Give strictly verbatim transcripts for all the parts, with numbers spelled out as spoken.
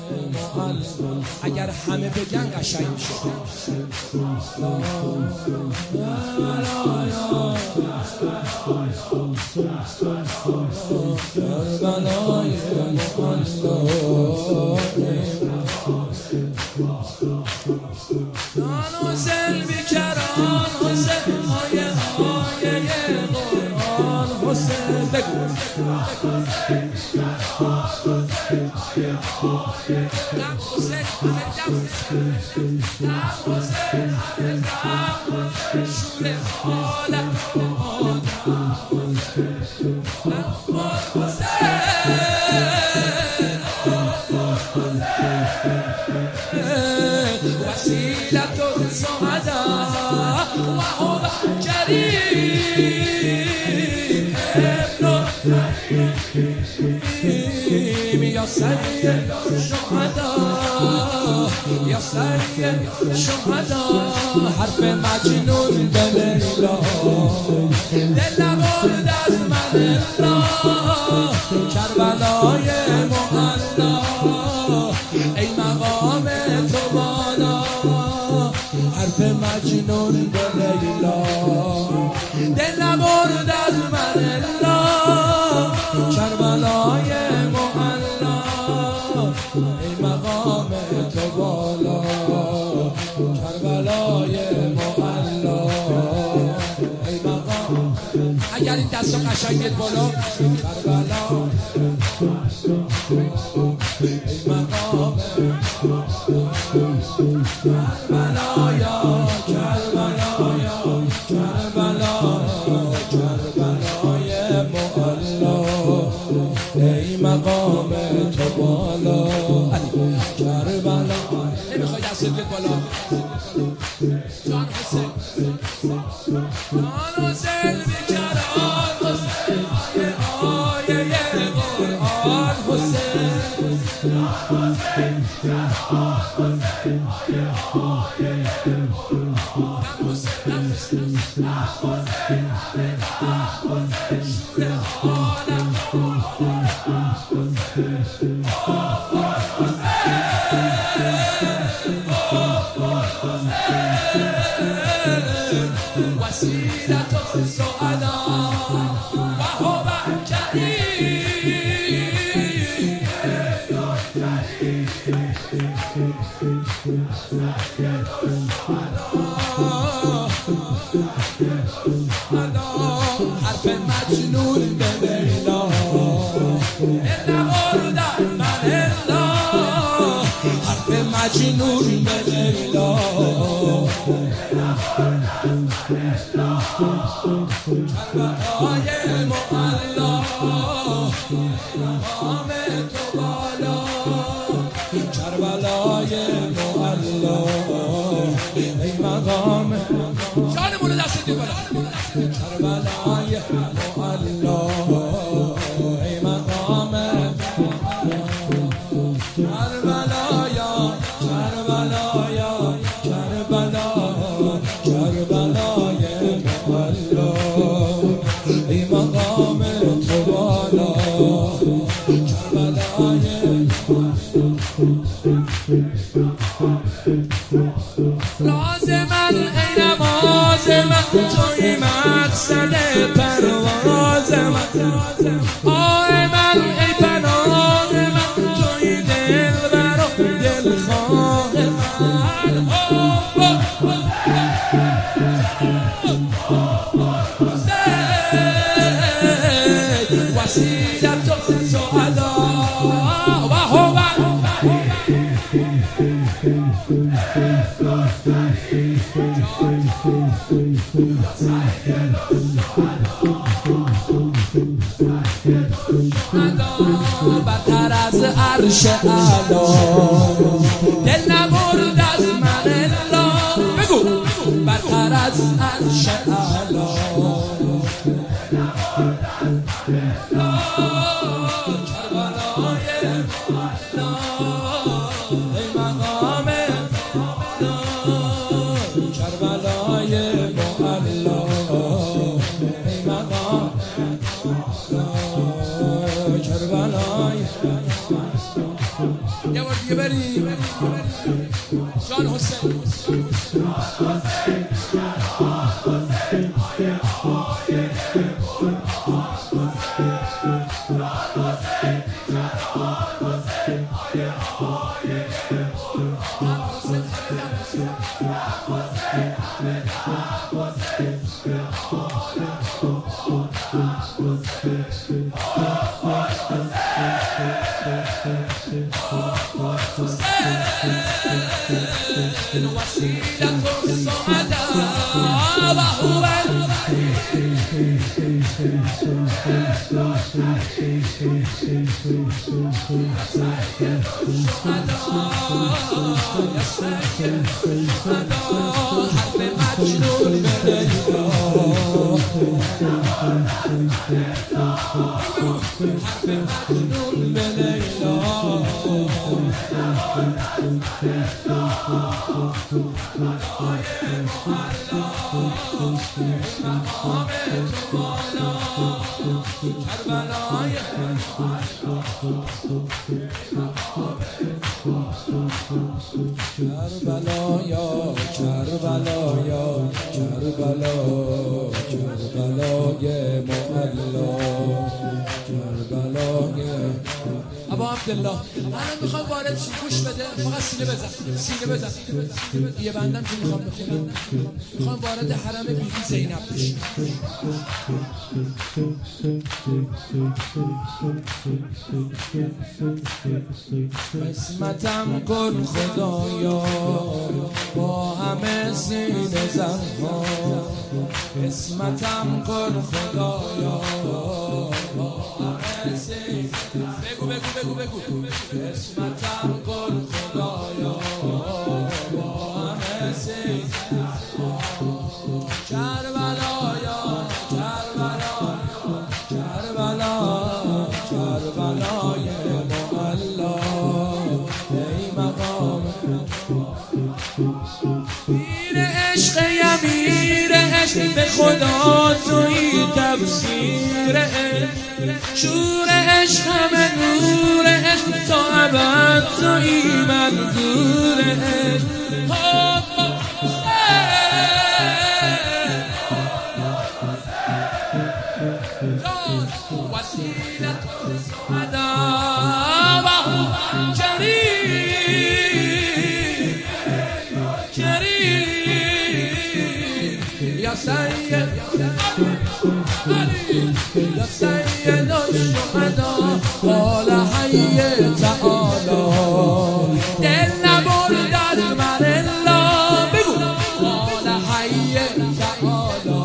معلا. اگر همه بگن قشنگ میشه. کربلای معلا آن حسین بیکران حسین های آیه قرآن حسین بگو دم حسین دم حسین شور عالم وسيلة السعداء وهو كريم ابن يا سيد الشهداء يا سيد الشهداء حرف مجنون بلیلا دل برد از من الله کربلای معلا ای مقام تو بالا حرف مجنون به لیلا دل برد از من الله کربلای معلا ای مقام تو بالا کربلای معلا ای مقام. اگر این دستا قشنگ بیاد بالا کربلا ای مقام کربلایا کربلایا کربلا کربلای معلا ای مقام تو بالا کربلا. نمیخوای دست بیاد بالا جان حسین جان حسین بیکران حسین آیه قرآن حسین وسيلة السعداء وهو كريم حرف مجنون به لیلا الا برد من الله حرف مجنون به لیلا کربلای معلا مقام تو بالا کربلای معلا ای مقام جانمونو دست دی بالا کربلای معلا ای مقام کربلایا کربلایا کربلا کربلای معلا ای مقام تو بالا کربلای راز من ای نماز من توی مقصد پرواز من آه من ای پناه من توی دلبر و دلخواه من وسیلة السعداء وهو برتر از عرش اعلی دل نبرد از من الله بگو برتر از عرش اعلی کربلای یه بار دیگه بریم جان حسین وسيلة الصعداء وهو حرف مجنون بليلا حرف مجنون بليلا کربلایا کربلایا کربلا کربلای معلا کربلای ابا عبدالله الان میخوام وارد شی گوش بده فقط سینه بزن سینه بزن یه بندم که میخوام بخونم میخوام وارد حرم بیبی زینب بشیم قسمتم کن خدایا با همه سینه زنها قسمتم کن خدایا با همه سینه بگو بگو بگو بگو قسمتم کن خدایا با همه سینه کربلایا کربلا کربلا کربلای معلا ای مقام میر عشق امیر عشق به خدا توی تفسیر عشق شور عشق همه نور عشق تا ابد توی منظور عشق وسیلت الصعداء وهو کریم کریم یا سید علی یا سید الشهداء قال حی تعالی دل نبرد از من الا بگو قال حی تعالی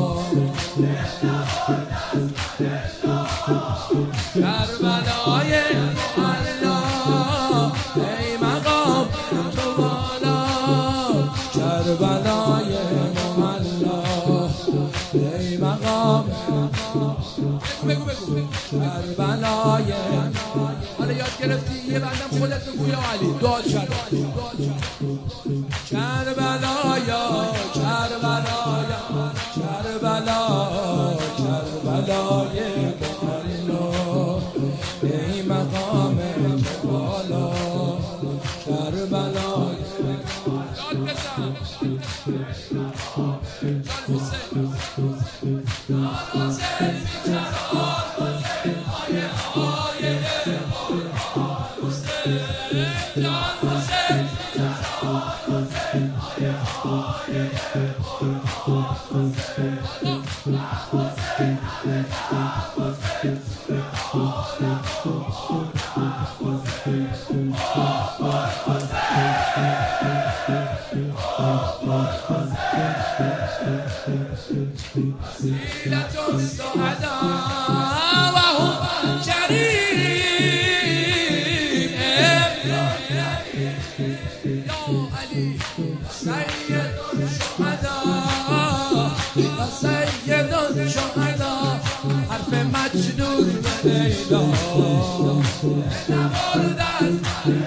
کربلای معلا ای مقام تو بالا کربلای معلا ای مقام بگو بگو کربلای حالا یاد گرفتی یه بندم خودت بگو یا علی داد شد کربلایا کربلایا کربلا کربلای ای مقام بالا کربلای داد بزن جان حسین جان حسین جان حسین وسيلة الصعداء وهو كريم يا علي سيد الشهداء يا سيد الشهداء حرف مجنون بليلا نبرد از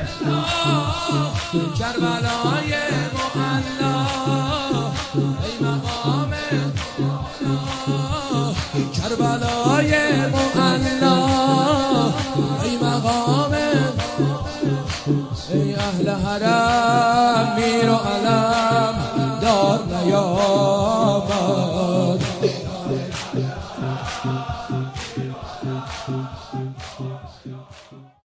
کربلای معلا ای مقام کربلای معلا ای مقام ای اهل حرم میر و علم دار نیامد.